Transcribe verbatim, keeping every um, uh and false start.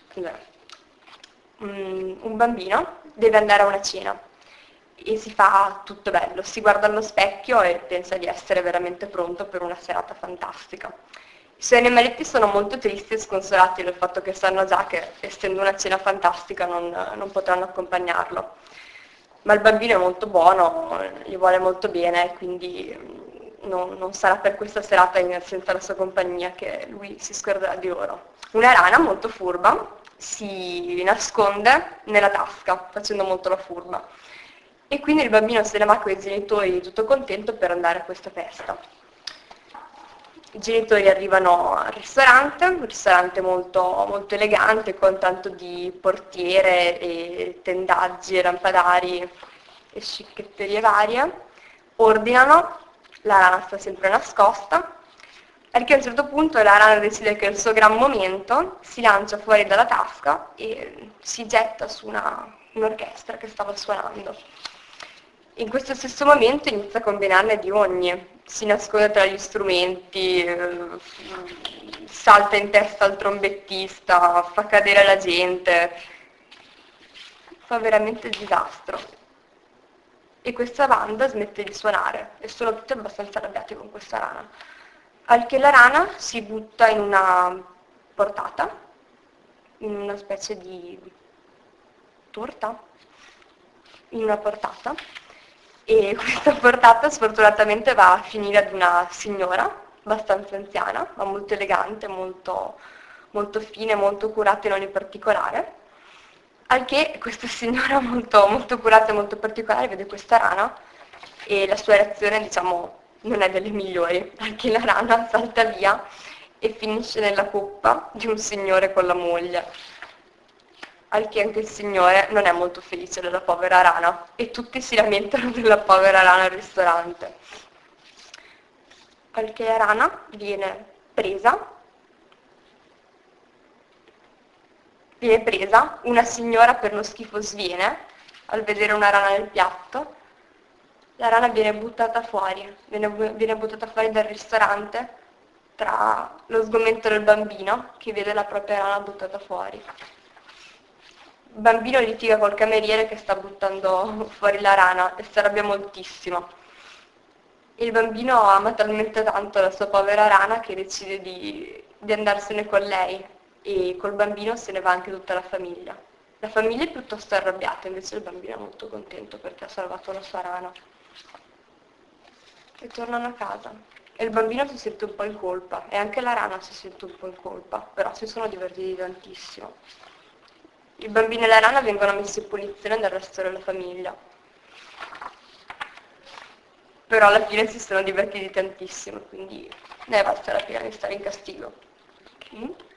un, un bambino deve andare a una cena e si fa tutto bello, si guarda allo specchio e pensa di essere veramente pronto per una serata fantastica. I suoi animaletti sono molto tristi e sconsolati del fatto che sanno già che, essendo una cena fantastica, non, non potranno accompagnarlo. Ma il bambino è molto buono, gli vuole molto bene, quindi non, non sarà per questa serata senza la sua compagnia che lui si scorderà di loro. Una rana molto furba si nasconde nella tasca, facendo molto la furba. E quindi il bambino se ne va con i genitori tutto contento per andare a questa festa. I genitori arrivano al ristorante, un ristorante molto, molto elegante con tanto di portiere e tendaggi e lampadari e scicchetterie varie. Ordinano, la rana sta sempre nascosta, perché a un certo punto la rana decide che è il suo gran momento, si lancia fuori dalla tasca e si getta su una, un'orchestra che stava suonando. In questo stesso momento inizia a combinarne di ogni, si nasconde tra gli strumenti, eh, salta in testa al trombettista, fa cadere la gente, fa veramente il disastro. E questa banda smette di suonare e sono tutti abbastanza arrabbiati con questa rana. Al che la rana si butta in una portata, in una specie di torta, in una portata, e questa portata sfortunatamente va a finire ad una signora abbastanza anziana, ma molto elegante, molto, molto fine, molto curata in ogni particolare, al che questa signora molto, molto curata e molto particolare vede questa rana e la sua reazione, diciamo, non è delle migliori, perché la rana salta via e finisce nella coppa di un signore con la moglie. Al che anche il signore non è molto felice della povera rana e tutti si lamentano della povera rana al ristorante. Al che la rana viene presa, viene presa, una signora per lo schifo sviene al vedere una rana nel piatto, la rana viene buttata fuori, viene, viene buttata fuori dal ristorante tra lo sgomento del bambino che vede la propria rana buttata fuori. Il bambino litiga col cameriere che sta buttando fuori la rana e si arrabbia moltissimo. Il bambino ama talmente tanto la sua povera rana che decide di, di andarsene con lei e col bambino se ne va anche tutta la famiglia. La famiglia è piuttosto arrabbiata, invece il bambino è molto contento perché ha salvato la sua rana. E tornano a casa. E il bambino si sente un po' in colpa e anche la rana si sente un po' in colpa, però si sono divertiti tantissimo. Il bambino e la rana vengono messi in punizione dal resto della famiglia. Però alla fine si sono divertiti tantissimo, quindi ne è valsa la pena di stare in castigo. Mm?